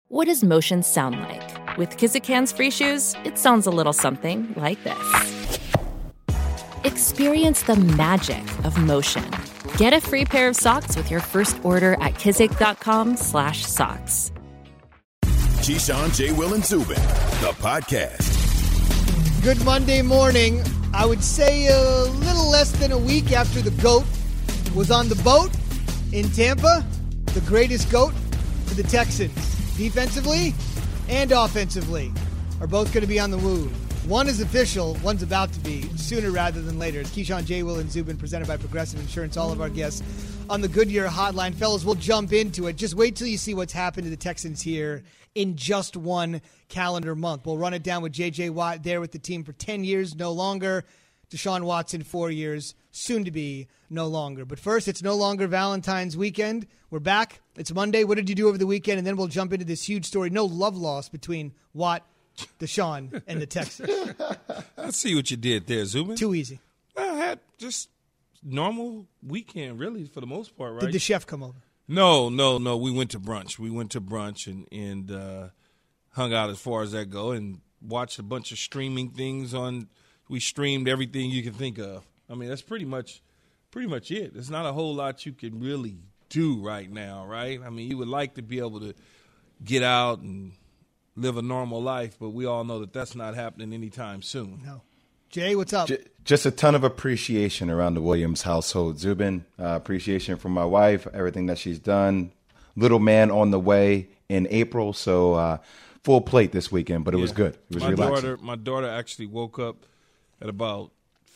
What does motion sound like? With Kizik Hands Free Shoes, it sounds a little something like this. Experience the magic of motion. Get a free pair of socks with your first order at kizik.com/socks. Keyshawn, J. Will, and Zubin, the podcast. Good Monday morning. I would say a little less than a week after the GOAT was on the boat in Tampa, the greatest GOAT for the Texans, defensively and offensively, are both going to be on the move. One is official, one's about to be, sooner rather than later. It's Keyshawn, J. Will, and Zubin, presented by Progressive Insurance. All of our guests on the Goodyear Hotline. Fellas, we'll jump into it. Just wait till you see what's happened to the Texans here in just one calendar month. We'll run it down with J.J. Watt there with the team for 10 years, no longer. Deshaun Watson, 4 years, soon to be no longer. But first, it's no longer Valentine's weekend. We're back. It's Monday. What did you do over the weekend? And then we'll jump into this huge story. No love lost between Watt, Deshaun, and the Texans. I see what you did there, Zubin. Too easy. I had just normal weekend, really, for the most part, right? Did the chef come over? No. We went to brunch. And hung out as far as that go and watched a bunch of streaming things on. We streamed everything you can think of. I mean, that's pretty much it. There's not a whole lot you can really do right now, right? I mean, you would like to be able to get out and live a normal life, but we all know that that's not happening anytime soon. No. Jay, what's up? Just a ton of appreciation around the Williams household. Zubin, appreciation from my wife, everything that she's done. Little man on the way in April, so full plate this weekend, but it was good. It was relaxing. My daughter actually woke up at about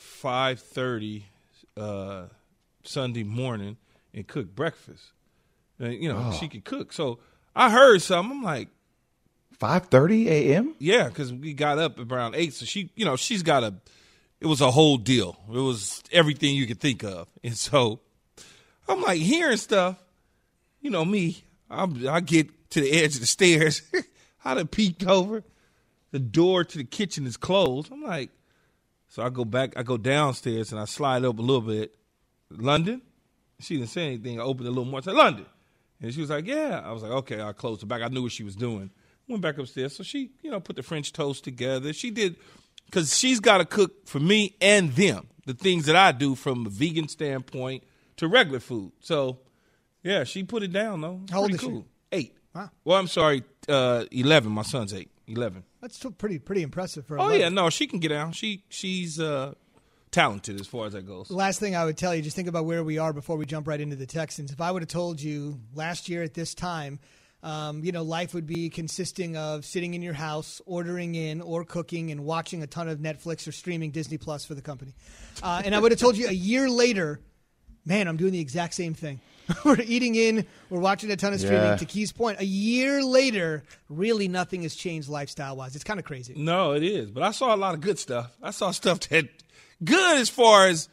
5:30 Sunday morning and cooked breakfast. And, she could cook. So I heard something. I'm like, 5:30 a.m.? Yeah, because we got up around 8. So she's got it was a whole deal. It was everything you could think of. And so I'm like hearing stuff. You know me, I get to the edge of the stairs. I done peeked over. The door to the kitchen is closed. I'm like, so I go downstairs and I slide up a little bit. London? She didn't say anything. I opened it a little more. I said, London. And she was like, yeah. I was like, okay. I closed the back. I knew what she was doing. Went back upstairs. So she, put the French toast together. She did, because she's got to cook for me and them, the things that I do from a vegan standpoint to regular food. So, yeah, she put it down, though. How old is cool. she? 8. Wow. Well, I'm sorry, 11. My son's 8. 11. That's still pretty impressive for her. Oh, yeah, no, she can get down. She's talented as far as that goes. The last thing I would tell you, just think about where we are before we jump right into the Texans. If I would have told you last year at this time, life would be consisting of sitting in your house, ordering in or cooking and watching a ton of Netflix or streaming Disney Plus for the company. And I would have told you a year later, man, I'm doing the exact same thing. We're eating in, we're watching a ton of streaming. Yeah. To Key's point, a year later, really nothing has changed lifestyle-wise. It's kind of crazy. No, it is. But I saw a lot of good stuff. I saw stuff that good as far as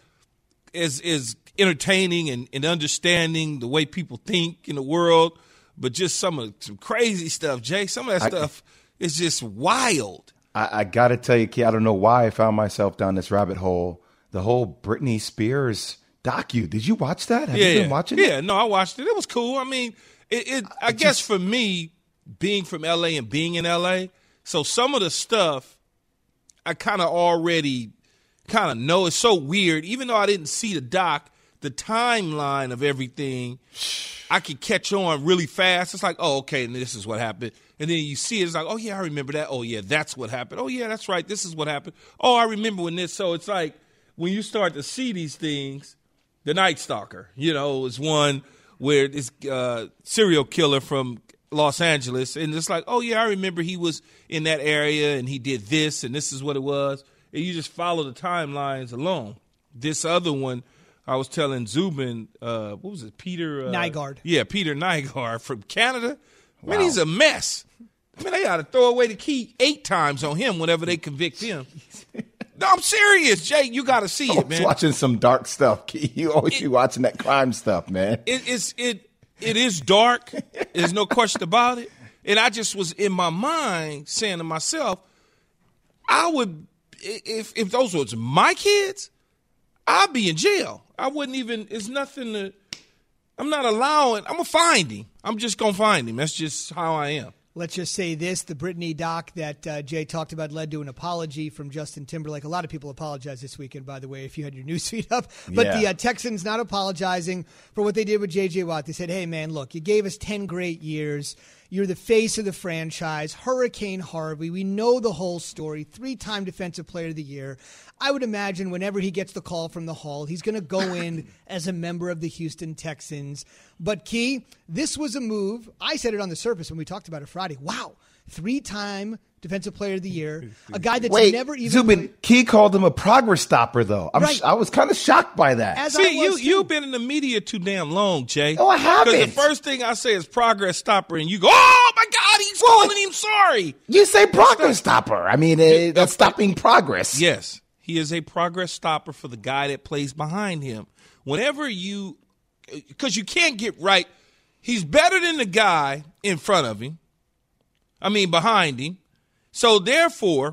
is entertaining and understanding the way people think in the world, but just some crazy stuff, Jay. Some of that stuff is just wild. I got to tell you, Key, I don't know why I found myself down this rabbit hole. The whole Britney Spears docu. Did you watch that? Have you been watching it? Yeah, no, I watched it. It was cool. I mean, I guess for me, being from L.A. and being in L.A., so some of the stuff I kind of already kind of know. It's so weird. Even though I didn't see the doc, the timeline of everything, I could catch on really fast. It's like, oh, okay, and this is what happened. And then you see it, it's like, oh, yeah, I remember that. Oh, yeah, that's what happened. Oh, yeah, that's right. This is what happened. Oh, I remember when this. So it's like when you start to see these things, The Night Stalker, is one where this serial killer from Los Angeles, and it's like, oh, yeah, I remember he was in that area and he did this and this is what it was. And you just follow the timelines along. This other one, I was telling Zubin, what was it, Peter? Nygard. Yeah, Peter Nygard from Canada. Wow. Man, he's a mess. Man, they ought to throw away the key 8 times on him whenever they convict him. No, I'm serious, Jay. You got to see it, man. Watching some dark stuff, Key. You always be watching that crime stuff, man. It is dark. There's no question about it. And I just was in my mind saying to myself, I would, if those was my kids, I'd be in jail. I wouldn't even, it's nothing to, I'm not allowing, I'm going to find him. I'm just going to find him. That's just how I am. Let's just say this, the Britney doc that Jay talked about led to an apology from Justin Timberlake. A lot of people apologized this weekend, by the way, if you had your newsfeed up. But the Texans not apologizing for what they did with J.J. Watt. They said, hey, man, look, you gave us 10 great years. You're the face of the franchise. Hurricane Harvey. We know the whole story. 3-time Defensive Player of the Year. I would imagine whenever he gets the call from the Hall, he's going to go in as a member of the Houston Texans. But, Key, this was a move. I said it on the surface when we talked about it Friday. Wow, 3-time Defensive Player of the Year. A guy that's never even Zubin, Key called him a progress stopper, though. I was kind of shocked by that. You've been in the media too damn long, Jay. Oh, I haven't. Because the first thing I say is progress stopper, and you go, oh, my God, he's calling him sorry. You say progress stopper. I mean, that's stopping progress. Yes, he is a progress stopper for the guy that plays behind him. Whenever because you can't get right, he's better than the guy in front of him. Behind him. So, therefore,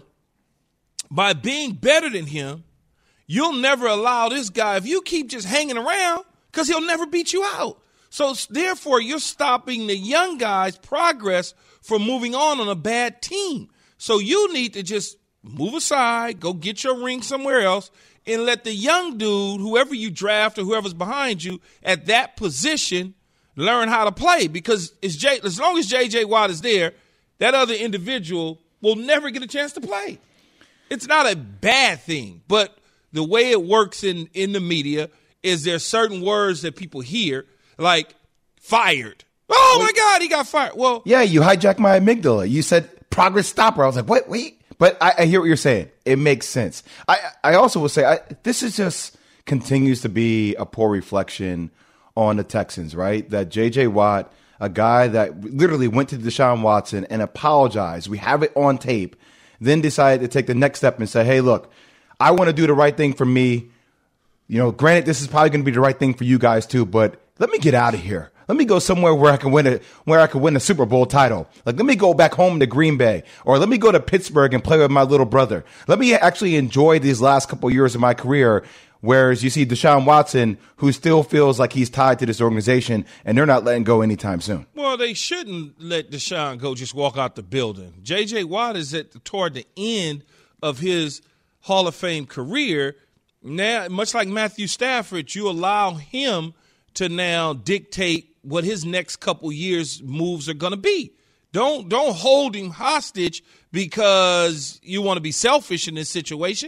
by being better than him, you'll never allow this guy, if you keep just hanging around, because he'll never beat you out. So, therefore, you're stopping the young guy's progress from moving on a bad team. So, you need to just move aside, go get your ring somewhere else, and let the young dude, whoever you draft or whoever's behind you at that position, learn how to play. Because as long as J.J. Watt is there, that other individual will never get a chance to play. It's not a bad thing, but the way it works in the media is there's certain words that people hear, like fired. Oh, my God, he got fired. Well, yeah, you hijacked my amygdala. You said progress stopper. I was like, what? Wait. But I hear what you're saying. It makes sense. I also will say this is just continues to be a poor reflection on the Texans, right? That J.J. Watt, a guy that literally went to Deshaun Watson and apologized. We have it on tape. Then decided to take the next step and say, hey, look, I want to do the right thing for me. Granted, this is probably going to be the right thing for you guys too, but let me get out of here. Let me go somewhere where I can win a Super Bowl title. Like, let me go back home to Green Bay, or let me go to Pittsburgh and play with my little brother. Let me actually enjoy these last couple of years of my career. Whereas you see Deshaun Watson, who still feels like he's tied to this organization, and they're not letting go anytime soon. Well, they shouldn't let Deshaun go just walk out the building. J.J. Watt is toward the end of his Hall of Fame career. Now, much like Matthew Stafford, you allow him to now dictate what his next couple years moves are going to be. Don't hold him hostage because you want to be selfish in this situation.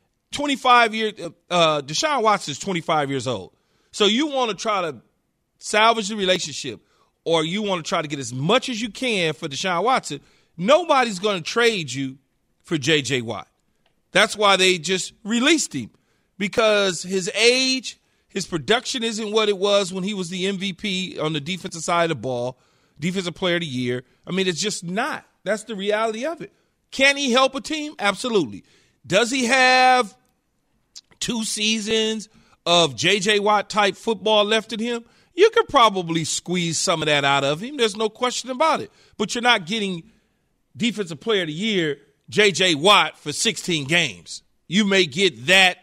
25 years, Deshaun Watson is 25 years old. So you want to try to salvage the relationship, or you want to try to get as much as you can for Deshaun Watson. Nobody's going to trade you for J.J. Watt. That's why they just released him, because his age, his production isn't what it was when he was the MVP on the defensive side of the ball, defensive player of the year. It's just not. That's the reality of it. Can he help a team? Absolutely. Does he have 2 seasons of J.J. Watt-type football left in him? You could probably squeeze some of that out of him. There's no question about it. But you're not getting defensive player of the year J.J. Watt for 16 games. You may get that,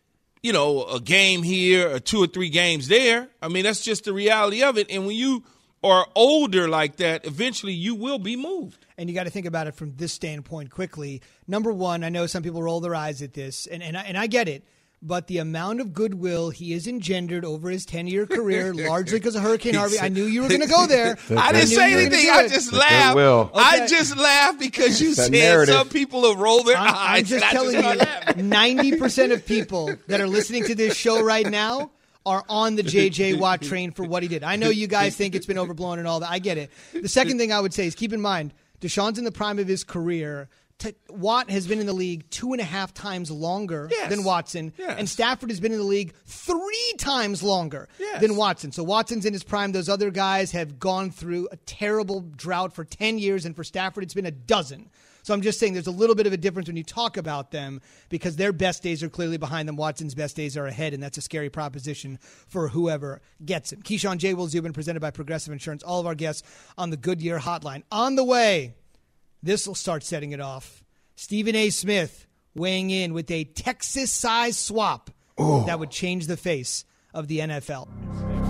a game here or 2 or 3 games there. That's just the reality of it. And when you are older like that, eventually you will be moved. And you got to think about it from this standpoint quickly. Number one, I know some people roll their eyes at this, and I get it, but the amount of goodwill he has engendered over his 10-year career, largely because of Hurricane Harvey. I knew you were going to go there. I didn't say anything. I just laughed. Okay. I just laughed because you said narrative. Some people have rolled their eyes. I'm just telling you, 90% of people that are listening to this show right now are on the J.J. Watt train for what he did. I know you guys think it's been overblown and all that. I get it. The second thing I would say is keep in mind, Deshaun's in the prime of his career. Watt has been in the league 2.5 times longer than Watson, and Stafford has been in the league 3 times longer than Watson. So Watson's in his prime. Those other guys have gone through a terrible drought for 10 years, and for Stafford it's been a dozen. So I'm just saying there's a little bit of a difference when you talk about them because their best days are clearly behind them. Watson's best days are ahead, and that's a scary proposition for whoever gets him. Keyshawn, J. Will Zubin, presented by Progressive Insurance. All of our guests on the Goodyear Hotline. On the way, this will start setting it off. Stephen A. Smith weighing in with a Texas-sized swap that would change the face of the NFL.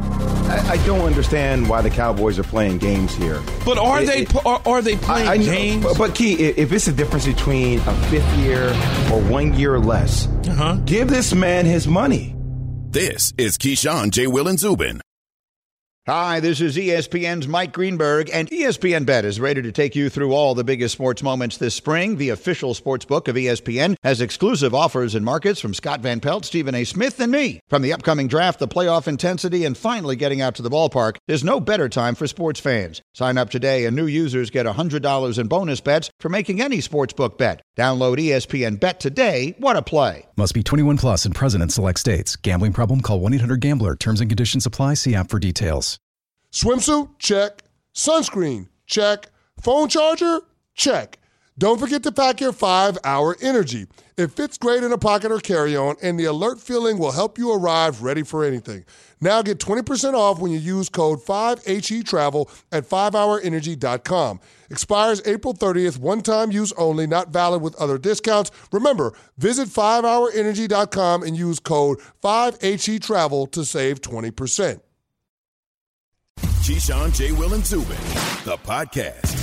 I don't understand why the Cowboys are playing games here. But are they playing games? But Key, if it's a difference between a fifth year or 1 year or less, give this man his money. This is Keyshawn, J. Will, and Zubin. Hi, this is ESPN's Mike Greenberg, and ESPN Bet is ready to take you through all the biggest sports moments this spring. The official sports book of ESPN has exclusive offers and markets from Scott Van Pelt, Stephen A. Smith, and me. From the upcoming draft, the playoff intensity, and finally getting out to the ballpark, there's no better time for sports fans. Sign up today, and new users get $100 in bonus bets for making any sportsbook bet. Download ESPN Bet today. What a play. Must be 21 plus and present in select states. Gambling problem? Call 1-800-GAMBLER. Terms and conditions apply. See app for details. Swimsuit? Check. Sunscreen? Check. Phone charger? Check. Don't forget to pack your 5-Hour Energy. It fits great in a pocket or carry-on, and the alert feeling will help you arrive ready for anything. Now get 20% off when you use code 5HETRAVEL at 5hourenergy.com. Expires April 30th, one-time use only, not valid with other discounts. Remember, visit 5hourenergy.com and use code 5HETRAVEL to save 20%. Keyshawn, J. Will, and Zubin, the podcast.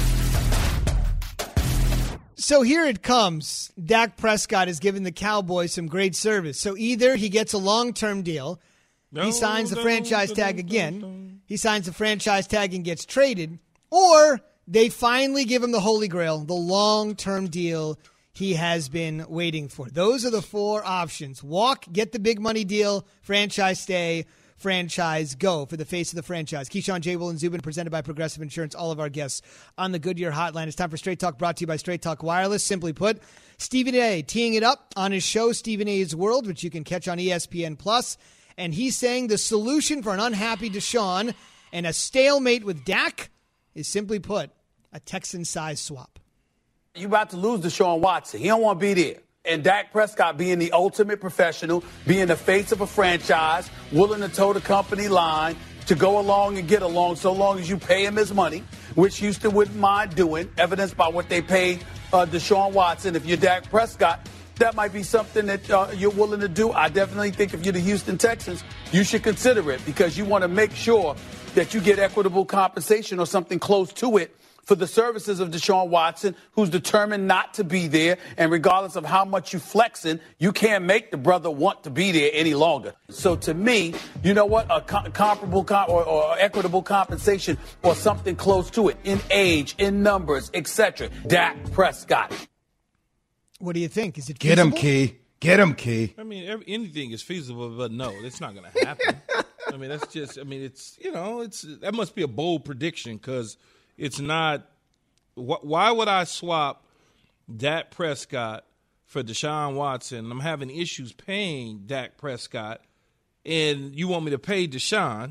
So here it comes. Dak Prescott has given the Cowboys some great service. So either he gets a long-term deal, he signs the franchise tag again, he signs the franchise tag and gets traded, or they finally give him the Holy Grail, the long-term deal he has been waiting for. Those are the four options. Walk, get the big money deal, franchise stay, franchise go for the face of the franchise. Keyshawn, J. Will, and Zubin, presented by Progressive Insurance. All of our guests on the Goodyear Hotline. It's time for Straight Talk, brought to you by Straight Talk Wireless. Simply put, Stephen A. teeing it up on his show, Stephen A's World, which you can catch on ESPN+. And he's saying the solution for an unhappy Deshaun and a stalemate with Dak is, simply put, a Texan size swap. You about to lose Deshaun Watson. He don't want to be there. And Dak Prescott being the ultimate professional, being the face of a franchise, willing to toe the company line, to go along and get along so long as you pay him his money, which Houston wouldn't mind doing, evidenced by what they paid Deshaun Watson. If you're Dak Prescott, that might be something that you're willing to do. I definitely think if you're the Houston Texans, you should consider it because you want to make sure that you get equitable compensation or something close to it for the services of Deshaun Watson, who's determined not to be there. And regardless of how much you flexing, you can't make the brother want to be there any longer. So to me, you know what? A comparable or equitable compensation or something close to it in age, in numbers, etc. Dak Prescott. What do you think? Is it feasible? Get him, Key. Get him, Key. I mean, anything is feasible, but no, it's not going to happen. I mean, that's just, I mean, it's, you know, it's that must be a bold prediction because it's not. Why would I swap Dak Prescott for Deshaun Watson? I'm having issues paying Dak Prescott, and you want me to pay Deshaun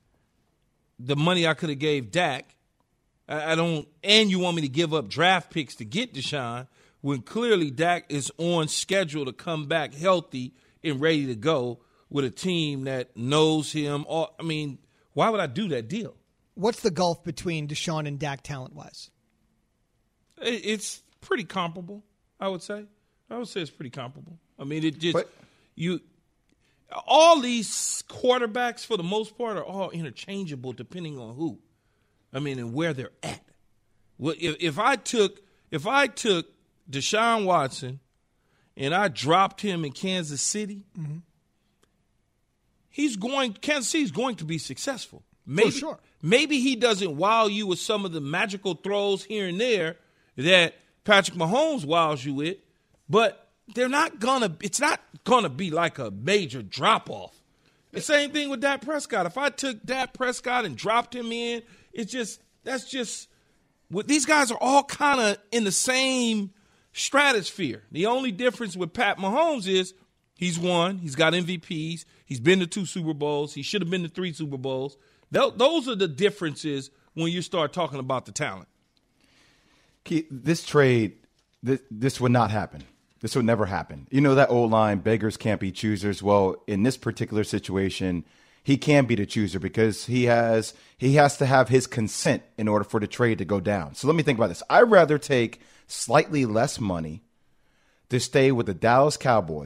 the money I could have gave Dak. I don't, and you want me to give up draft picks to get Deshaun when clearly Dak is on schedule to come back healthy and ready to go with a team that knows him. I mean, why would I do that deal? What's the gulf between Deshaun and Dak talent-wise? It's pretty comparable, I would say. I would say it's pretty comparable. I mean, it just all these quarterbacks for the most part are all interchangeable depending on who. I mean, and where they're at. Well, if I took Deshaun Watson and I dropped him in Kansas City, Kansas City's going to be successful. Maybe, for sure. Maybe he doesn't wow you with some of the magical throws here and there that Patrick Mahomes wows you with, but it's not gonna be like a major drop off. The same thing with Dak Prescott. If I took Dak Prescott and dropped him in, these guys are all kind of in the same stratosphere. The only difference with Pat Mahomes is he's won, he's got MVPs, he's been to 2 Super Bowls, he should have been to 3 Super Bowls. Those are the differences when you start talking about the talent. This trade, this would not happen. This would never happen. You know that old line, beggars can't be choosers. Well, in this particular situation, he can be the chooser because he has to have his consent in order for the trade to go down. So let me think about this. I'd rather take slightly less money to stay with the Dallas Cowboys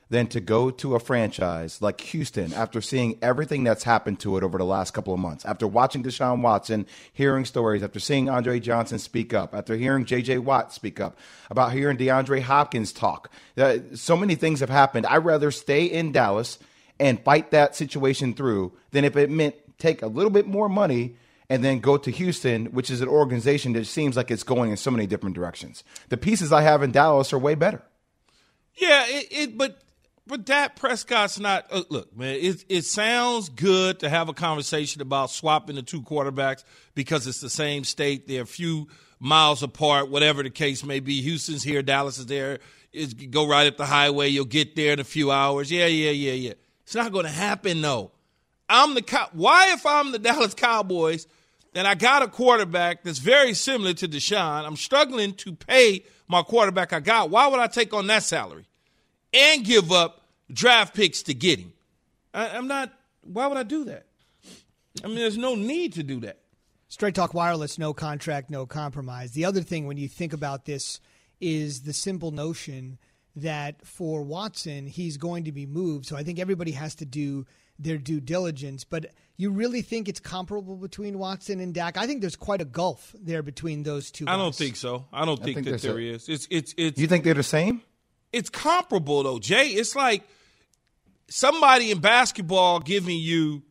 than to go to a franchise like Houston after seeing everything that's happened to it over the last couple of months, after watching Deshaun Watson, hearing stories, after seeing Andre Johnson speak up, after hearing J.J. Watt speak up, about hearing DeAndre Hopkins talk. So many things have happened. I'd rather stay in Dallas and fight that situation through than if it meant take a little bit more money and then go to Houston, which is an organization that seems like it's going in so many different directions. The pieces I have in Dallas are way better. Yeah, but Dak Prescott's not look, man, it sounds good to have a conversation about swapping the two quarterbacks because it's the same state. They're a few miles apart, whatever the case may be. Houston's here, Dallas is there. Go right up the highway. You'll get there in a few hours. Yeah. It's not going to happen, though. Why, if I'm the Dallas Cowboys and I got a quarterback that's very similar to Deshaun, I'm struggling to pay my quarterback I got, why would I take on that salary and give up draft picks to get him? Why would I do that? I mean, there's no need to do that. Straight Talk Wireless, no contract, no compromise. The other thing when you think about this is the simple notion that for Watson, he's going to be moved. So I think everybody has to do their due diligence. But you really think it's comparable between Watson and Dak? I think there's quite a gulf there between those two guys. I don't think so. I don't think that there is. It's. You think they're the same? It's comparable, though, Jay. It's like somebody in basketball giving you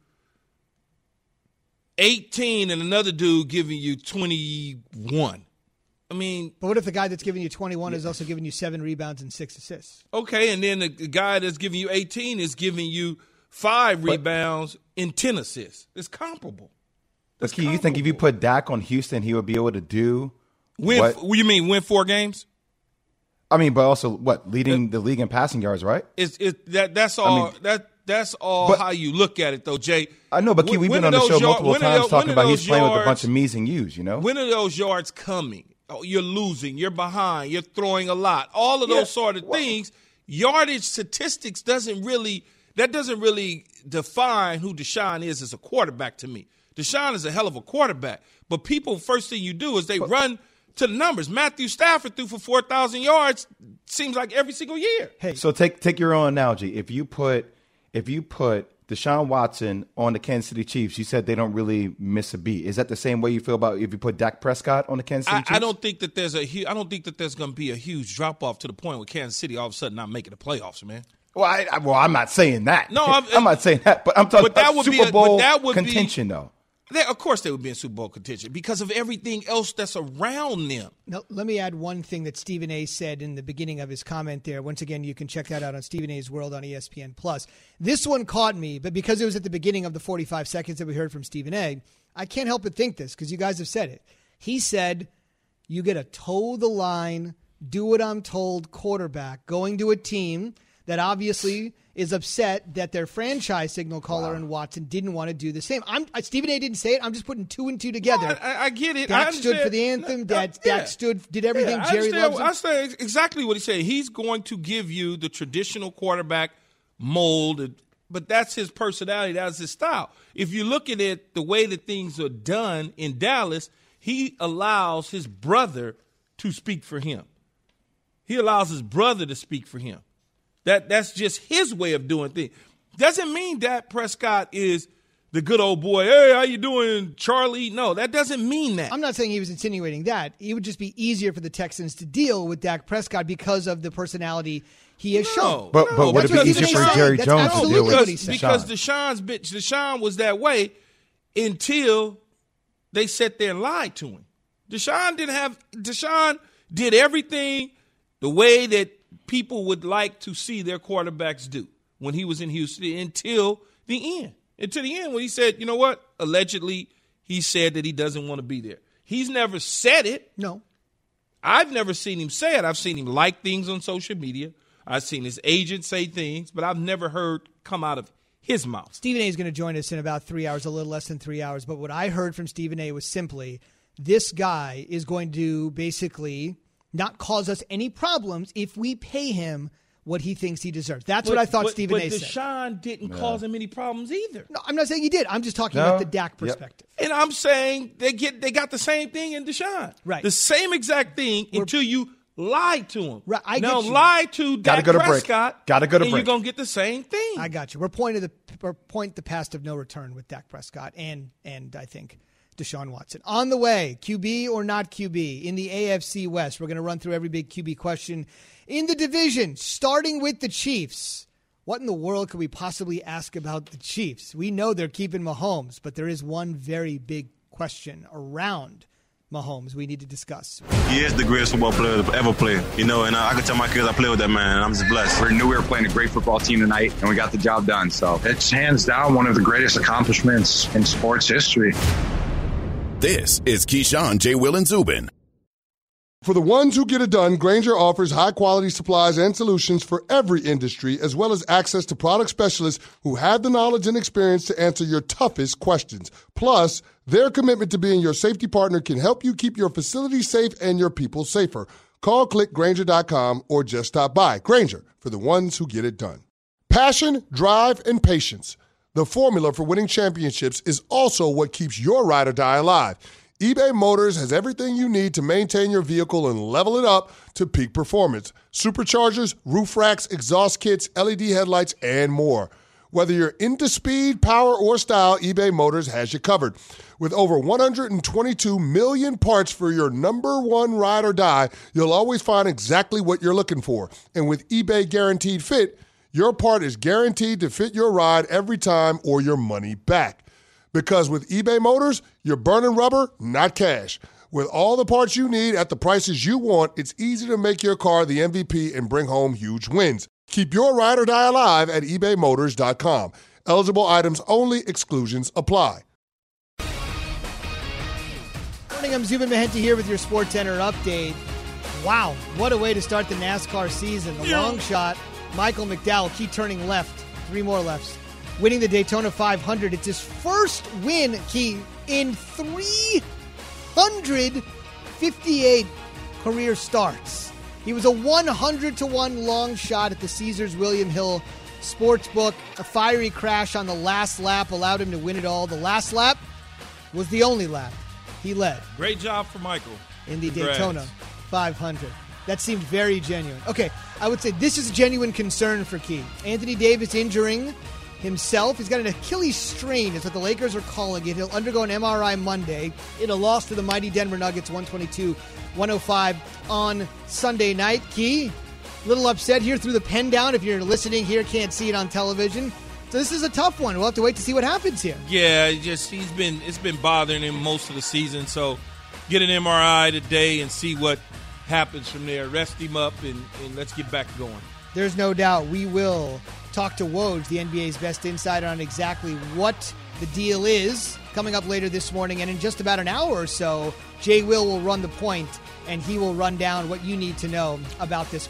18 and another dude giving you 21. I mean, but what if the guy that's giving you 21 is also giving you 7 rebounds and 6 assists? Okay, and then the guy that's giving you 18 is giving you 5 rebounds and 10 assists. It's comparable. You think if you put Dak on Houston, he would be able to do you mean win 4 games? I mean, but also leading the league in passing yards, right? That's all. I mean, that's all how you look at it, though, Jay. I know, but we've been on the show multiple times talking about he's playing with a bunch of me's and you's, you know? When are those yards coming? Oh, you're losing. You're behind. You're throwing a lot. All of those sort of things. Yardage statistics doesn't really define who Deshaun is as a quarterback to me. Deshaun is a hell of a quarterback. But people, first thing you do is they run to the numbers. Matthew Stafford threw for 4,000 yards, seems like every single year. Hey, so take your own analogy. If you put Deshaun Watson on the Kansas City Chiefs, you said they don't really miss a beat. Is that the same way you feel about if you put Dak Prescott on the Kansas City Chiefs? I don't think that there's going to be a huge drop off to the point where Kansas City all of a sudden not making the playoffs, man. Well, I'm not saying that. No, I'm not saying that. But I'm talking about Super Bowl contention, though. Of course they would be in Super Bowl contention because of everything else that's around them. Now, let me add one thing that Stephen A. said in the beginning of his comment there. Once again, you can check that out on Stephen A.'s World on ESPN+. This one caught me, but because it was at the beginning of the 45 seconds that we heard from Stephen A., I can't help but think this because you guys have said it. He said, you get a toe the line, do what I'm told quarterback going to a team that obviously is upset that their franchise signal caller and Watson didn't want to do the same. Stephen A. didn't say it. I'm just putting 2 and 2 together. No, I get it. Dak stood for the anthem. Dak did everything Jerry loves him. I understand exactly what he said. He's going to give you the traditional quarterback mold, but that's his personality. That's his style. If you look at it, the way that things are done in Dallas, he allows his brother to speak for him. He allows his brother to speak for him. That's just his way of doing things. Doesn't mean Dak Prescott is the good old boy. Hey, how you doing, Charlie? No, that doesn't mean that. I'm not saying he was insinuating that. It would just be easier for the Texans to deal with Dak Prescott because of the personality he has shown. But would it be easier for Jerry Jones to deal with because Deshaun was that way until they sat there and lied to him. Deshaun did everything the way that people would like to see their quarterbacks do when he was in Houston until the end. Until the end when he said, you know what? Allegedly, he said that he doesn't want to be there. He's never said it. No. I've never seen him say it. I've seen him like things on social media. I've seen his agent say things, but I've never heard come out of his mouth. Stephen A. is going to join us in about 3 hours, a little less than 3 hours. But what I heard from Stephen A. was simply this guy is going to basically not cause us any problems if we pay him what he thinks he deserves. That's what I thought Stephen A. said. But Deshaun didn't cause him any problems either. No, I'm not saying he did. I'm just talking about the Dak perspective. Yep. And I'm saying they got the same thing in Deshaun. Right. The same exact thing until you Lied to him. Right, I now get you. lie to Dak Prescott. Gotta go to and break. You're gonna get the same thing. I got you. We're pointing the past of no return with Dak Prescott and I think Deshaun Watson. On the way, QB or not QB in the AFC West. We're going to run through every big QB question in the division, starting with the Chiefs. What in the world could we possibly ask about the Chiefs? We know they're keeping Mahomes, but there is one very big question around Mahomes we need to discuss. He is the greatest football player to ever play, and I can tell my kids I play with that man, and I'm just blessed. We knew we were playing a great football team tonight, and we got the job done. So it's hands down one of the greatest accomplishments in sports history. This is Keyshawn, J. Will, and Zubin. For the ones who get it done, Grainger offers high-quality supplies and solutions for every industry, as well as access to product specialists who have the knowledge and experience to answer your toughest questions. Plus, their commitment to being your safety partner can help you keep your facility safe and your people safer. Call, click Grainger.com, or just stop by. Grainger, for the ones who get it done. Passion, drive, and patience. The formula for winning championships is also what keeps your ride or die alive. eBay Motors has everything you need to maintain your vehicle and level it up to peak performance. Superchargers, roof racks, exhaust kits, LED headlights, and more. Whether you're into speed, power, or style, eBay Motors has you covered. With over 122 million parts for your number one ride or die, you'll always find exactly what you're looking for. And with eBay Guaranteed Fit, your part is guaranteed to fit your ride every time or your money back. Because with eBay Motors, you're burning rubber, not cash. With all the parts you need at the prices you want, it's easy to make your car the MVP and bring home huge wins. Keep your ride or die alive at ebaymotors.com. Eligible items only. Exclusions apply. Morning, I'm Zubin Mehenti here with your SportsCenter update. Wow, what a way to start the NASCAR season. The long shot, Michael McDowell, key turning left, 3 more lefts, winning the Daytona 500. It's his first win, Key, in 358 career starts. He was a 100-1 long shot at the Caesars William Hill Sportsbook. A fiery crash on the last lap allowed him to win it all. The last lap was the only lap he led. Great job for Michael. In the Daytona 500. That seemed very genuine. Okay, I would say this is a genuine concern for Key. Anthony Davis injuring himself. He's got an Achilles strain, is what the Lakers are calling it. He'll undergo an MRI Monday in a loss to the mighty Denver Nuggets 122-105 on Sunday night. Key, a little upset here, threw the pen down. If you're listening here, can't see it on television. So this is a tough one. We'll have to wait to see what happens here. Yeah, it's been bothering him most of the season. So get an MRI today and see what happens from there. Rest him up and let's get back going. There's no doubt we will talk to Woj, the NBA's best insider, on exactly what the deal is coming up later this morning. And in just about an hour or so, Jay will run the point, and he will run down what you need to know about this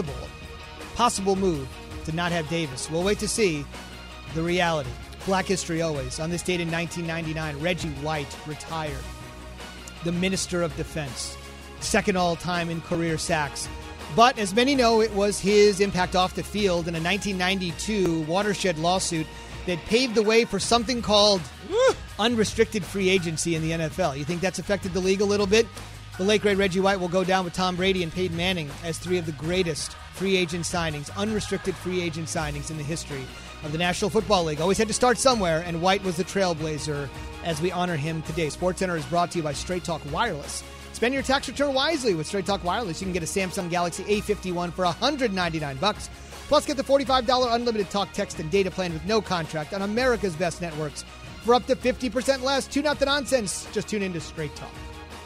possible move to not have Davis. We'll wait to see the reality. Black history always. On this date in 1999, Reggie White retired. The Minister of Defense. Second all-time in career sacks. But as many know, it was his impact off the field in a 1992 watershed lawsuit that paved the way for something called unrestricted free agency in the NFL. You think that's affected the league a little bit? The late great Reggie White will go down with Tom Brady and Peyton Manning as 3 of the greatest free agent signings, unrestricted free agent signings in the history of the National Football League. Always had to start somewhere, and White was the trailblazer as we honor him today. SportsCenter is brought to you by Straight Talk Wireless. Spend your tax return wisely with Straight Talk Wireless. You can get a Samsung Galaxy A51 for $199. Plus, get the $45 unlimited talk, text, and data plan with no contract on America's best networks for up to 50% less. Tune out the nonsense. Just tune into Straight Talk.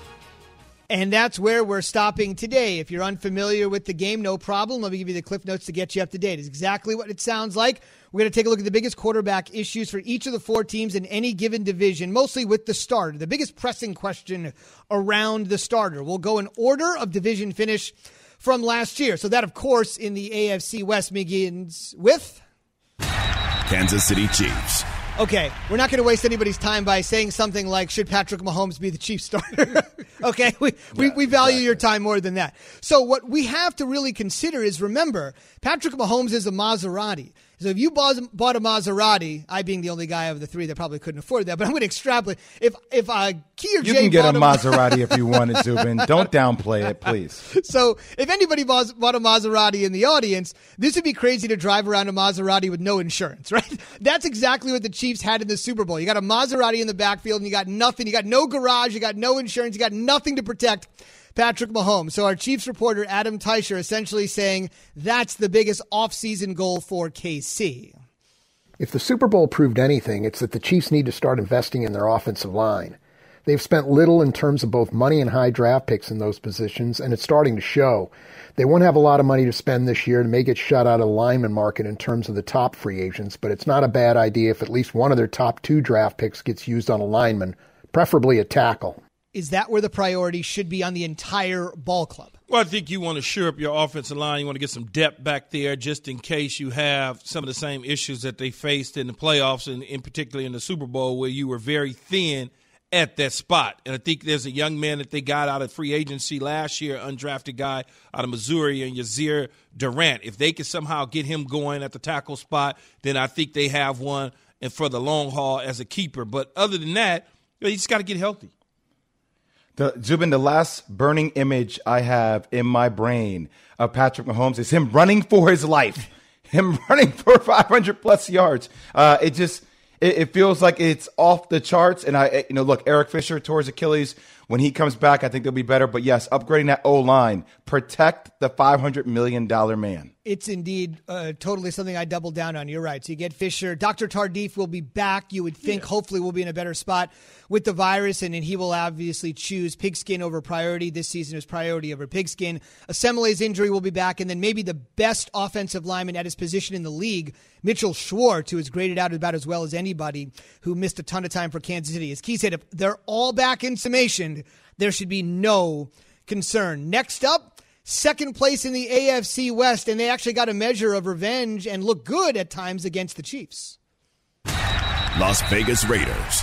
And that's where we're stopping today. If you're unfamiliar with the game, no problem. Let me give you the cliff notes to get you up to date. It's exactly what it sounds like. We're going to take a look at the biggest quarterback issues for each of the 4 teams in any given division, mostly with the starter. The biggest pressing question around the starter. We'll go in order of division finish from last year. So that, of course, in the AFC West begins with Kansas City Chiefs. Okay, we're not going to waste anybody's time by saying something like, should Patrick Mahomes be the Chiefs starter? Okay, we value your time more than that. So what we have to really consider is, remember, Patrick Mahomes is a Maserati. So if you bought a Maserati, I being the only guy of the three that probably couldn't afford that, but I'm going to extrapolate. If Key or Jay, you can get a Maserati if you wanted, Zubin. Don't downplay it, please. So if anybody bought a Maserati in the audience, this would be crazy to drive around a Maserati with no insurance, right? That's exactly what the Chiefs had in the Super Bowl. You got a Maserati in the backfield, and you got nothing. You got no garage. You got no insurance. You got nothing to protect Patrick Mahomes. So our Chiefs reporter, Adam Teicher, essentially saying that's the biggest offseason goal for KC. If the Super Bowl proved anything, it's that the Chiefs need to start investing in their offensive line. They've spent little in terms of both money and high draft picks in those positions, and it's starting to show. They won't have a lot of money to spend this year and may get shut out of the lineman market in terms of the top free agents, but it's not a bad idea if at least one of their top 2 draft picks gets used on a lineman, preferably a tackle. Is that where the priority should be on the entire ball club? Well, I think you want to shore up your offensive line. You want to get some depth back there just in case you have some of the same issues that they faced in the playoffs and in particularly in the Super Bowl where you were very thin at that spot. And I think there's a young man that they got out of free agency last year, undrafted guy out of Missouri, and Yazir Durant. If they can somehow get him going at the tackle spot, then I think they have one and for the long haul as a keeper. But other than that, you just got to get healthy. Zubin, the last burning image I have in my brain of Patrick Mahomes is him running for his life, him running for 500-plus yards. It feels like it's off the charts. And look, Eric Fisher tore his Achilles. When he comes back, I think they'll be better. But yes, upgrading that O-line, protect the $500 million man. It's indeed totally something I double down on. You're right. So you get Fisher. Dr. Tardif will be back. You would think hopefully we'll be in a better spot with the virus, and then he will obviously choose pigskin over priority. This season is priority over pigskin. Assembly's injury will be back, and then maybe the best offensive lineman at his position in the league, Mitchell Schwartz, who is graded out about as well as anybody, who missed a ton of time for Kansas City. As Key said, if they're all back in summation, there should be no concern. Next up, second place in the AFC West, and they actually got a measure of revenge and look good at times against the Chiefs. Las Vegas Raiders.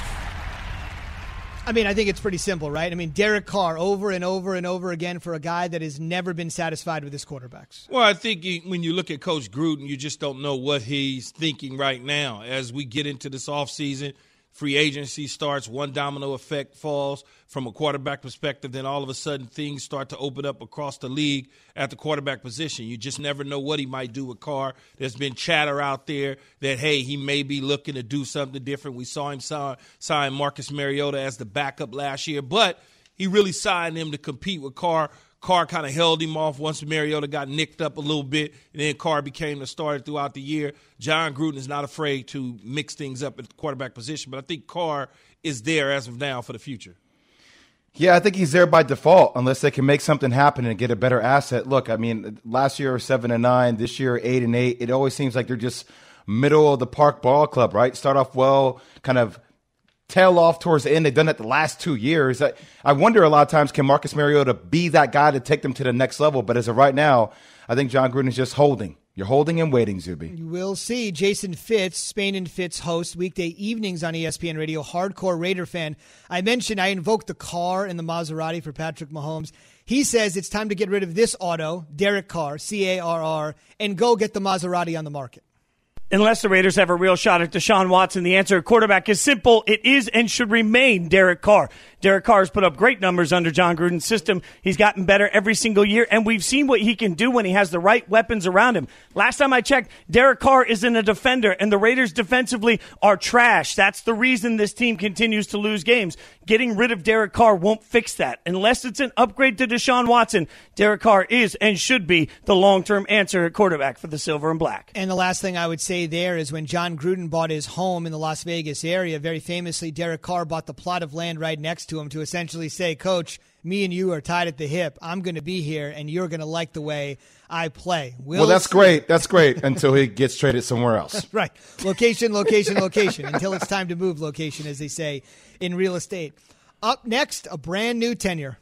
I mean, I think it's pretty simple, right? I mean, Derek Carr over and over and over again for a guy that has never been satisfied with his quarterbacks. Well, I think when you look at Coach Gruden, you just don't know what he's thinking right now. As we get into this offseason, free agency starts, one domino effect falls from a quarterback perspective, then all of a sudden things start to open up across the league at the quarterback position. You just never know what he might do with Carr. There's been chatter out there that, hey, he may be looking to do something different. We saw him sign Marcus Mariota as the backup last year, but he really signed him to compete with Carr. Carr kind of held him off once Mariota got nicked up a little bit, and then Carr became the starter throughout the year. John Gruden is not afraid to mix things up at the quarterback position, but I think Carr is there as of now for the future. Yeah, I think he's there by default unless they can make something happen and get a better asset. Look, I mean, last year 7-9, this year 8-8. It always seems like they're just middle of the park ball club, right? Start off well, kind of tail off towards the end. They've done that the last 2 years. I wonder a lot of times, can Marcus Mariota be that guy to take them to the next level? But as of right now, I think John Gruden is just holding. You're holding and waiting, Zuby. You will see. Jason Fitz, Spain and Fitz host, weekday evenings on ESPN Radio, hardcore Raider fan. I mentioned I invoked the car and the Maserati for Patrick Mahomes. He says it's time to get rid of this auto, Derek Carr, C-A-R-R, and go get the Maserati on the market. Unless the Raiders have a real shot at Deshaun Watson, the answer at quarterback is simple. It is and should remain Derek Carr. Derek Carr has put up great numbers under John Gruden's system. He's gotten better every single year, and we've seen what he can do when he has the right weapons around him. Last time I checked, Derek Carr isn't a defender, and the Raiders defensively are trash. That's the reason this team continues to lose games. Getting rid of Derek Carr won't fix that. Unless it's an upgrade to Deshaun Watson, Derek Carr is and should be the long-term answer at quarterback for the Silver and Black. And the last thing I would say there is when John Gruden bought his home in the Las Vegas area, very famously, Derek Carr bought the plot of land right next to him to essentially say, Coach, me and you are tied at the hip. I'm going to be here, and you're going to like the way I play. Well, that's great. That's great until he gets traded somewhere else. Right. Location, location, location. Until it's time to move location, as they say in real estate. Up next, a brand new tenure.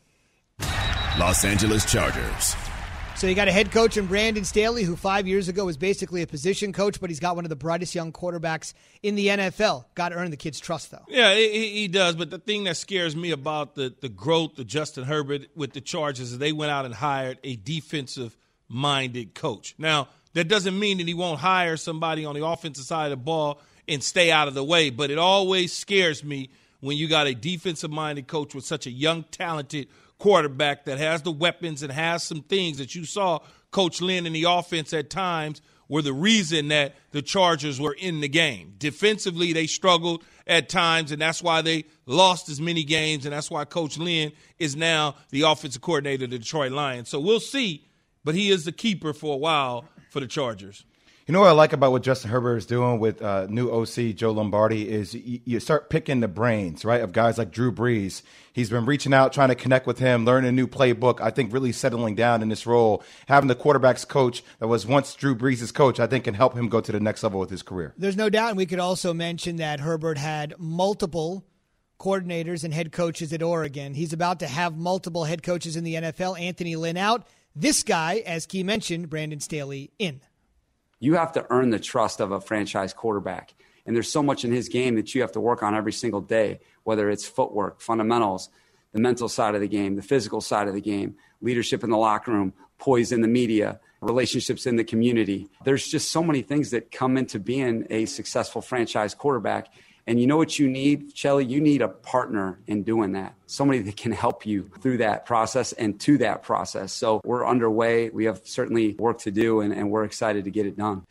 Los Angeles Chargers. So you got a head coach in Brandon Staley, who 5 years ago was basically a position coach, but he's got one of the brightest young quarterbacks in the NFL. Got to earn the kid's trust, though. Yeah, he does. But the thing that scares me about the growth of Justin Herbert with the Chargers is they went out and hired a defensive-minded coach. Now, That doesn't mean that he won't hire somebody on the offensive side of the ball and stay out of the way. But it always scares me when you got a defensive-minded coach with such a young, talented quarterback that has the weapons and has some things that you saw Coach Lynn in the offense at times were the reason that the Chargers were in the game. Defensively, they struggled at times, and that's why they lost as many games, and that's why Coach Lynn is now the offensive coordinator of the Detroit Lions. So we'll see, but he is the keeper for a while for the Chargers. You know what I like about what Justin Herbert is doing with new OC Joe Lombardi is you start picking the brains, right, of guys like Drew Brees. He's been reaching out, trying to connect with him, learn a new playbook, I think really settling down in this role. Having the quarterback's coach that was once Drew Brees' coach, I think can help him go to the next level with his career. There's no doubt, and we could also mention that Herbert had multiple coordinators and head coaches at Oregon. He's about to have multiple head coaches in the NFL. Anthony Lynn out. This guy, as Key mentioned, Brandon Staley in. You have to earn the trust of a franchise quarterback. And there's so much in his game that you have to work on every single day, whether it's footwork, fundamentals, the mental side of the game, the physical side of the game, leadership in the locker room, poise in the media, relationships in the community. There's just so many things that come into being a successful franchise quarterback. And you know what you need, Shelly? You need a partner in doing that. Somebody that can help you through that process and to that process. So we're underway. We have certainly work to do, and we're excited to get it done.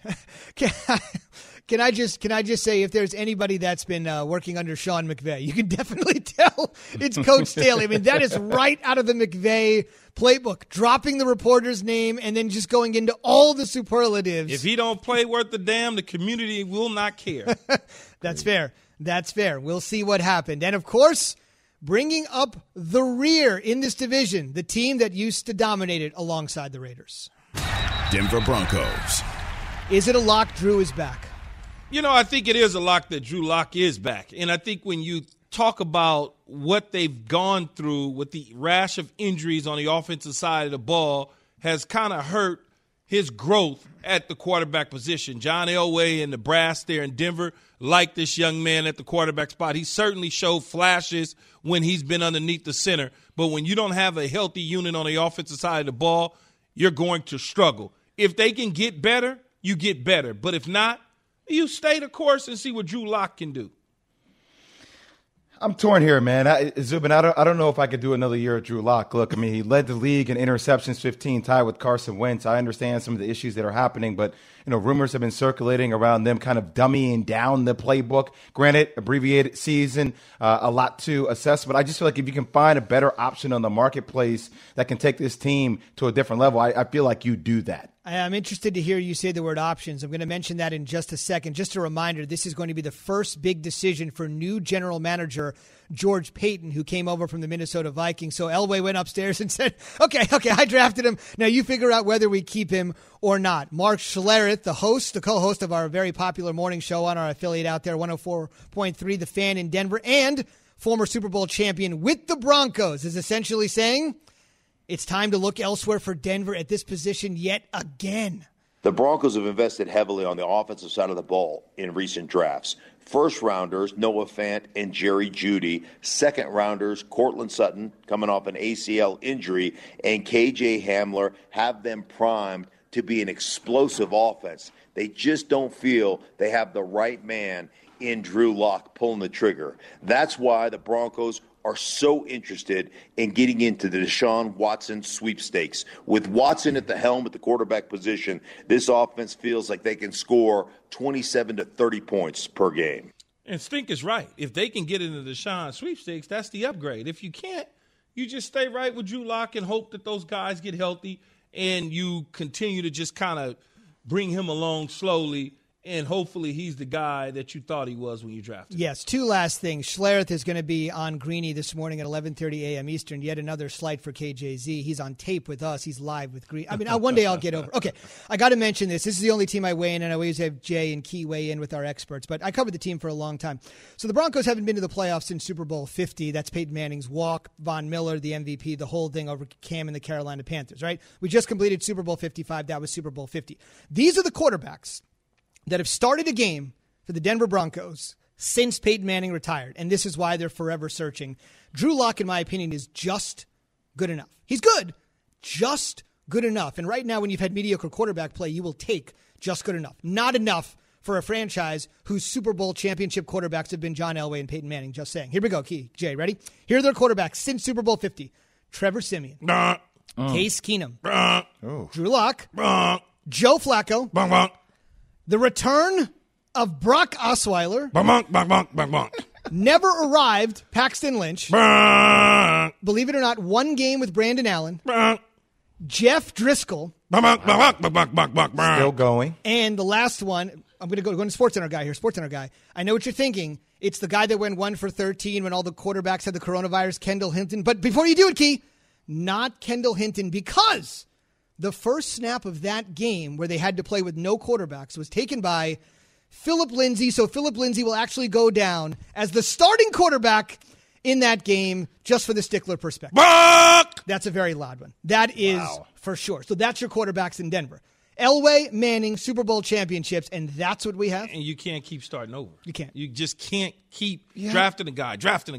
Can I just say, if there's anybody that's been working under Sean McVay, you can definitely tell it's Coach Staley. I mean, that is right out of the McVay playbook, dropping the reporter's name and then just going into all the superlatives. If he don't play worth the damn, the community will not care. That's fair. That's fair. We'll see what happened. And, of course, bringing up the rear in this division, the team that used to dominate it alongside the Raiders. Denver Broncos. Is it a lock Drew is back? You know, I think it is a lock that Drew Lock is back. And I think when you talk about what they've gone through with the rash of injuries on the offensive side of the ball has kind of hurt his growth at the quarterback position. John Elway and the brass there in Denver like this young man at the quarterback spot. He certainly showed flashes when he's been underneath the center. But when you don't have a healthy unit on the offensive side of the ball, you're going to struggle. If they can get better, you get better. But if not, you stay the course and see what Drew Lock can do. I'm torn here, man. Zubin, I don't know if I could do another year of Drew Lock. Look, I mean, he led the league in interceptions, 15, tied with Carson Wentz. I understand some of the issues that are happening, but rumors have been circulating around them kind of dummying down the playbook. Granted, abbreviated season, a lot to assess, but I just feel like if you can find a better option on the marketplace that can take this team to a different level, I feel like you do that. I'm interested to hear you say the word options. I'm going to mention that in just a second. Just a reminder, this is going to be the first big decision for new general manager George Paton, who came over from the Minnesota Vikings. So Elway went upstairs and said, okay, I drafted him. Now you figure out whether we keep him or not. Mark Schlereth, the co-host of our very popular morning show on our affiliate out there, 104.3 The Fan in Denver, and former Super Bowl champion with the Broncos, is essentially saying it's time to look elsewhere for Denver at this position yet again. The Broncos have invested heavily on the offensive side of the ball in recent drafts. First-rounders, Noah Fant and Jerry Jeudy. Second-rounders, Cortland Sutton, coming off an ACL injury, and KJ Hamler have them primed to be an explosive offense. They just don't feel they have the right man in Drew Lock pulling the trigger. That's why the Broncos are so interested in getting into the Deshaun Watson sweepstakes. With Watson at the helm at the quarterback position, this offense feels like they can score 27 to 30 points per game. And Stink is right. If they can get into the Deshaun sweepstakes, that's the upgrade. If you can't, you just stay right with Drew Lock and hope that those guys get healthy and you continue to just kind of bring him along slowly. And hopefully he's the guy that you thought he was when you drafted him. Yes, two last things. Schlereth is going to be on Greeny this morning at 11:30 a.m. Eastern. Yet another slight for KJZ. He's on tape with us. He's live with Greeny. I mean, one day I'll get over. Okay, I got to mention this. This is the only team I weigh in, and I always have Jay and Key weigh in with our experts. But I covered the team for a long time. So the Broncos haven't been to the playoffs since Super Bowl 50. That's Peyton Manning's walk, Von Miller, the MVP, the whole thing over Cam and the Carolina Panthers, right? We just completed Super Bowl 55. That was Super Bowl 50. These are the quarterbacks that have started a game for the Denver Broncos since Peyton Manning retired, and this is why they're forever searching. Drew Lock, in my opinion, is just good enough. He's good, just good enough. And right now, when you've had mediocre quarterback play, you will take just good enough. Not enough for a franchise whose Super Bowl championship quarterbacks have been John Elway and Peyton Manning. Just saying. Here we go, Jay. Ready? Here are their quarterbacks since Super Bowl 50. Trevor Siemian. Case Keenum. Drew Lock. Joe Flacco. The return of Brock Osweiler. Never arrived Paxton Lynch. Believe it or not, one game with Brandon Allen. Jeff Driscoll. Still going. And the last one, I'm going to go to SportsCenter guy here. SportsCenter guy. I know what you're thinking. It's the guy that went 1 for 13 when all the quarterbacks had the coronavirus, Kendall Hinton. But before you do it, Key, not Kendall Hinton, because the first snap of that game where they had to play with no quarterbacks was taken by Philip Lindsay. So Philip Lindsay will actually go down as the starting quarterback in that game, just for the stickler perspective. That's a very loud one. That is for sure. So that's your quarterbacks in Denver. Elway, Manning, Super Bowl championships, and that's what we have. And you can't keep starting over. You can't. You just can't keep drafting a guy.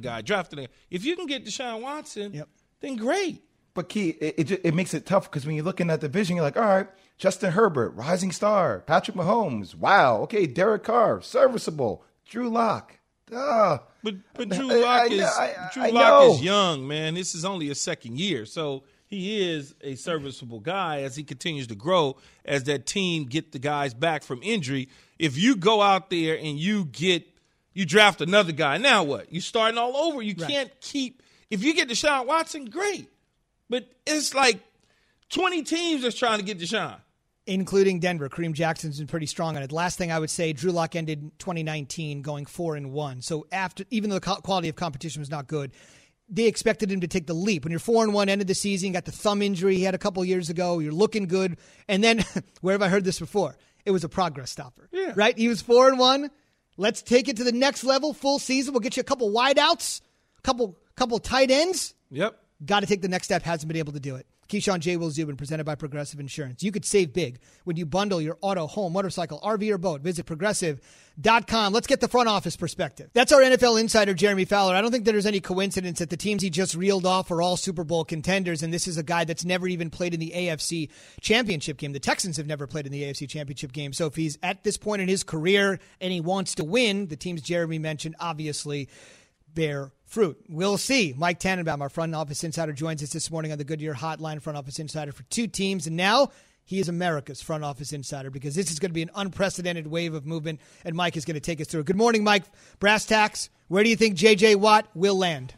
If you can get Deshaun Watson, then great. But Key, it makes it tough because when you're looking at the division, you're like, all right, Justin Herbert, rising star. Patrick Mahomes, wow. Okay, Derek Carr, serviceable. Drew Lock, But Drew Lock is young, man. This is only his second year, so he is a serviceable guy as he continues to grow, as that team get the guys back from injury. If you go out there and you draft another guy, now what? You starting all over. You can't keep – if you get Deshaun Watson, great. But it's like 20 teams that's trying to get Deshaun. Including Denver. Kareem Jackson's been pretty strong on it. Last thing I would say, Drew Lock ended 2019 going 4-1. So even though the quality of competition was not good, they expected him to take the leap. When you're 4-1, ended the season, got the thumb injury he had a couple years ago, you're looking good. And then, where have I heard this before? It was a progress stopper. Yeah. Right? He was 4-1. Let's take it to the next level, full season. We'll get you a couple wideouts, couple tight ends. Yep. Got to take the next step. Hasn't been able to do it. Keyshawn J. Will Zubin, presented by Progressive Insurance. You could save big when you bundle your auto, home, motorcycle, RV, or boat. Visit Progressive.com. Let's get the front office perspective. That's our NFL insider, Jeremy Fowler. I don't think that there's any coincidence that the teams he just reeled off are all Super Bowl contenders, and this is a guy that's never even played in the AFC Championship game. The Texans have never played in the AFC Championship game. So if he's at this point in his career and he wants to win, the teams Jeremy mentioned obviously bear fruit. We'll see. Mike Tannenbaum, our front office insider, joins us this morning on the Goodyear Hotline, front office insider for two teams. And now he is America's front office insider because this is going to be an unprecedented wave of movement, and Mike is going to take us through it. Good morning, Mike. Brass tacks, where do you think J.J. Watt will land?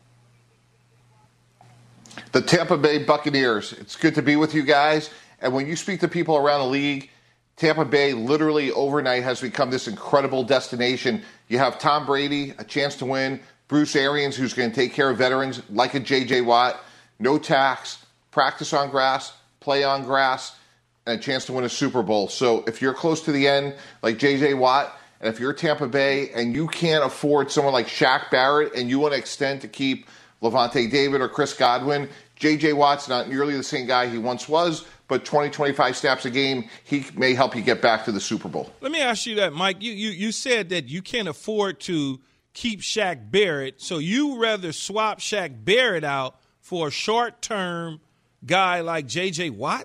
The Tampa Bay Buccaneers. It's good to be with you guys. And when you speak to people around the league, Tampa Bay literally overnight has become this incredible destination. You have Tom Brady, a chance to win. Bruce Arians, who's going to take care of veterans like a J.J. Watt. No tax, practice on grass, play on grass, and a chance to win a Super Bowl. So if you're close to the end, like J.J. Watt, and if you're Tampa Bay and you can't afford someone like Shaq Barrett and you want to extend to keep Levante David or Chris Godwin, J.J. Watt's not nearly the same guy he once was, but 20, 25 snaps a game, he may help you get back to the Super Bowl. Let me ask you that, Mike. You said that you can't afford to keep Shaq Barrett, so you rather swap Shaq Barrett out for a short-term guy like J.J. Watt?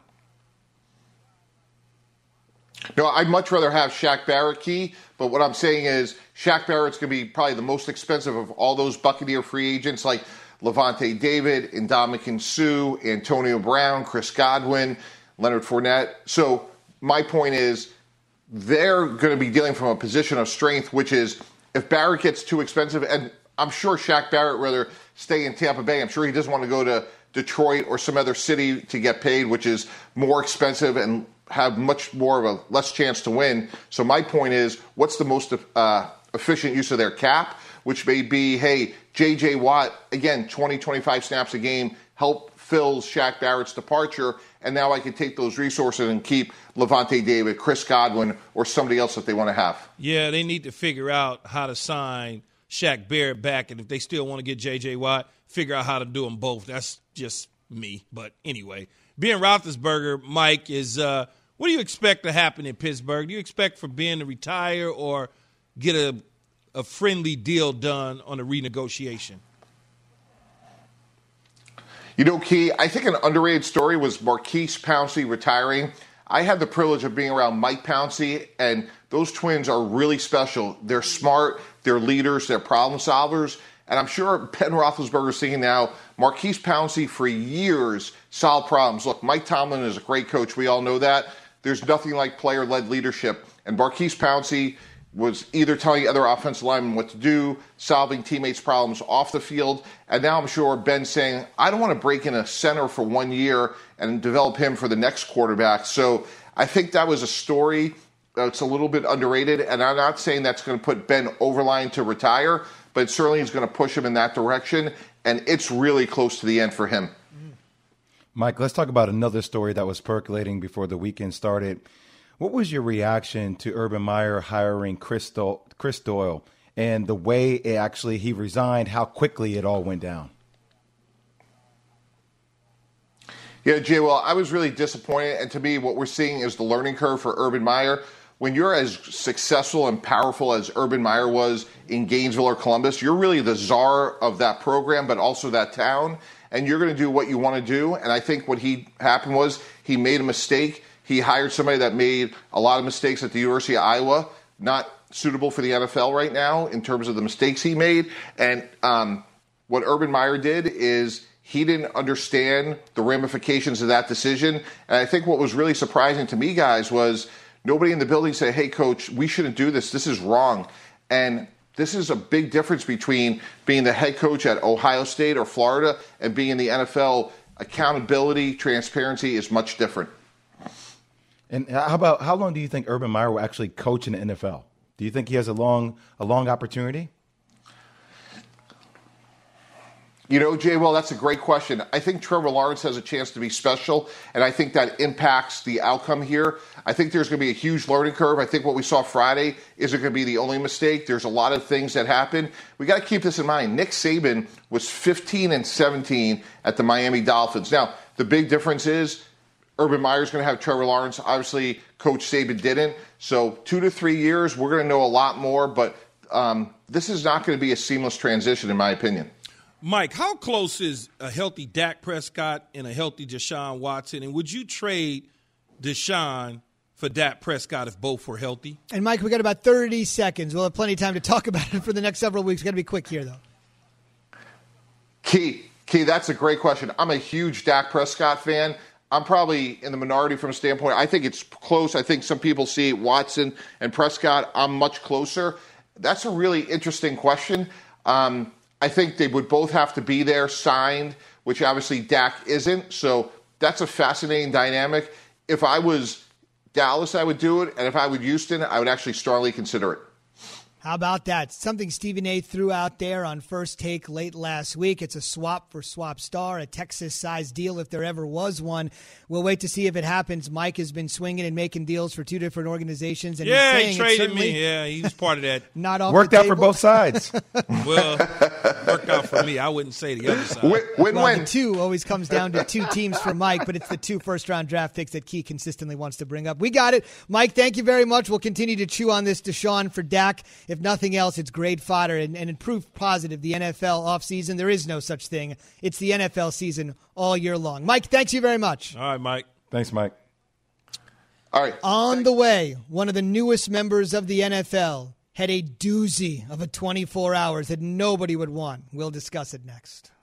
No, I'd much rather have Shaq Barrett, Key, but what I'm saying is Shaq Barrett's going to be probably the most expensive of all those Buccaneer free agents like Levante David, Ndamukong Suh, Antonio Brown, Chris Godwin, Leonard Fournette. So my point is they're going to be dealing from a position of strength, which is if Barrett gets too expensive, and I'm sure Shaq Barrett would rather stay in Tampa Bay. I'm sure he doesn't want to go to Detroit or some other city to get paid, which is more expensive and have much more of a less chance to win. So my point is, what's the most efficient use of their cap, which may be, hey, J.J. Watt, again, 20, 25 snaps a game, help fills Shaq Barrett's departure, and now I can take those resources and keep Levante David, Chris Godwin, or somebody else that they want to have. Yeah, they need to figure out how to sign Shaq Barrett back, and if they still want to get J.J. Watt, figure out how to do them both. That's just me. But anyway, Ben Roethlisberger, Mike, is what do you expect to happen in Pittsburgh? Do you expect for Ben to retire or get a friendly deal done on a renegotiation? You know, Key, I think an underrated story was Maurkice Pouncey retiring. I had the privilege of being around Mike Pouncey, and those twins are really special. They're smart, they're leaders, they're problem solvers. And I'm sure Ben Roethlisberger is thinking now, Maurkice Pouncey for years solved problems. Look, Mike Tomlin is a great coach. We all know that. There's nothing like player-led leadership. And Maurkice Pouncey was either telling other offensive linemen what to do, solving teammates' problems off the field. And now I'm sure Ben's saying, I don't want to break in a center for 1 year and develop him for the next quarterback. So I think that was a story that's a little bit underrated. And I'm not saying that's going to put Ben over line to retire, but it certainly is going to push him in that direction. And it's really close to the end for him. Mike, let's talk about another story that was percolating before the weekend started. What was your reaction to Urban Meyer hiring Chris Doyle and the way he resigned, how quickly it all went down? Yeah, Jay, well, I was really disappointed. And to me, what we're seeing is the learning curve for Urban Meyer. When you're as successful and powerful as Urban Meyer was in Gainesville or Columbus, you're really the czar of that program, but also that town. And you're going to do what you want to do. And I think what happened was he made a mistake. He hired somebody that made a lot of mistakes at the University of Iowa, not suitable for the NFL right now in terms of the mistakes he made. And what Urban Meyer did is he didn't understand the ramifications of that decision. And I think what was really surprising to me, guys, was nobody in the building said, hey, coach, we shouldn't do this. This is wrong. And this is a big difference between being the head coach at Ohio State or Florida and being in the NFL. Accountability, transparency is much different. And how long do you think Urban Meyer will actually coach in the NFL? Do you think he has a long opportunity? You know, Jay, well, that's a great question. I think Trevor Lawrence has a chance to be special, and I think that impacts the outcome here. I think there's going to be a huge learning curve. I think what we saw Friday isn't going to be the only mistake. There's a lot of things that happen. We got to keep this in mind. Nick Saban was 15-17 at the Miami Dolphins. Now, the big difference is Urban Meyer's going to have Trevor Lawrence. Obviously, Coach Saban didn't. So 2 to 3 years, we're going to know a lot more. But this is not going to be a seamless transition, in my opinion. Mike, how close is a healthy Dak Prescott and a healthy Deshaun Watson? And would you trade Deshaun for Dak Prescott if both were healthy? And, Mike, we got about 30 seconds. We'll have plenty of time to talk about it for the next several weeks. Got to be quick here, though. Key, that's a great question. I'm a huge Dak Prescott fan. I'm probably in the minority from a standpoint. I think it's close. I think some people see Watson and Prescott. I'm much closer. That's a really interesting question. I think they would both have to be there, signed, which obviously Dak isn't. So that's a fascinating dynamic. If I was Dallas, I would do it. And if I were Houston, I would actually strongly consider it. How about that? Something Stephen A. threw out there on First Take late last week. It's a swap for Swap Star, a Texas-sized deal if there ever was one. We'll wait to see if it happens. Mike has been swinging and making deals for 2 different organizations. And yeah, he's he traded me. Yeah, he was part of that. Not off Worked the out table. for both sides. Well, worked out for me. I wouldn't say the other side. Win-win. Well, the 2 always comes down to 2 teams for Mike, but it's the 2 first-round draft picks that Key consistently wants to bring up. We got it. Mike, thank you very much. We'll continue to chew on this Deshaun for Dak. If nothing else, it's great fodder and proof positive the NFL offseason. There is no such thing. It's the NFL season all year long. Mike, thanks you very much. All right, Mike. Thanks, Mike. All right. On the way, one of the newest members of the NFL had a doozy of a 24 hours that nobody would want. We'll discuss it next.